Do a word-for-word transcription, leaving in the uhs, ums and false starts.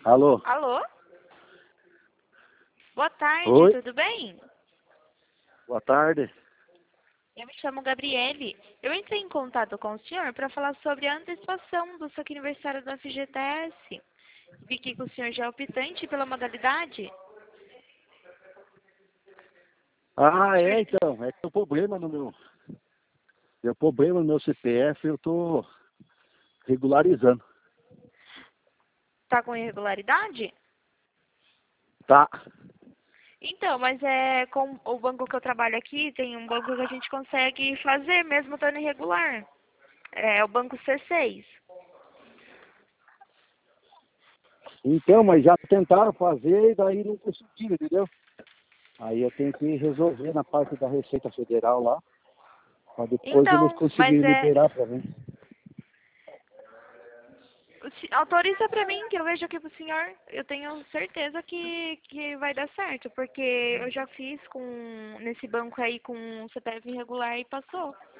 Alô? Alô? Boa tarde, Oi? tudo bem? Boa tarde. Eu me chamo Gabriele. Eu entrei em contato com o senhor para falar sobre a antecipação do seu aniversário do F G T S. Vi que o senhor já é optante pela modalidade. Ah, é, então. É que tem um problema no meu. Tem um problema no meu C P F, eu tô regularizando. Tá com irregularidade? Tá. Então, mas é com o banco que eu trabalho aqui, tem um banco que a gente consegue fazer mesmo estando irregular. É o banco C seis. Então, mas já tentaram fazer e daí não conseguiram, entendeu? Aí eu tenho que resolver na parte da Receita Federal lá, para depois eles Então, mas conseguirem é liberar para mim. se- autoriza pra mim, que eu vejo aqui pro senhor. Eu tenho certeza que, que vai dar certo, porque eu já fiz com nesse banco aí com C P F irregular e passou.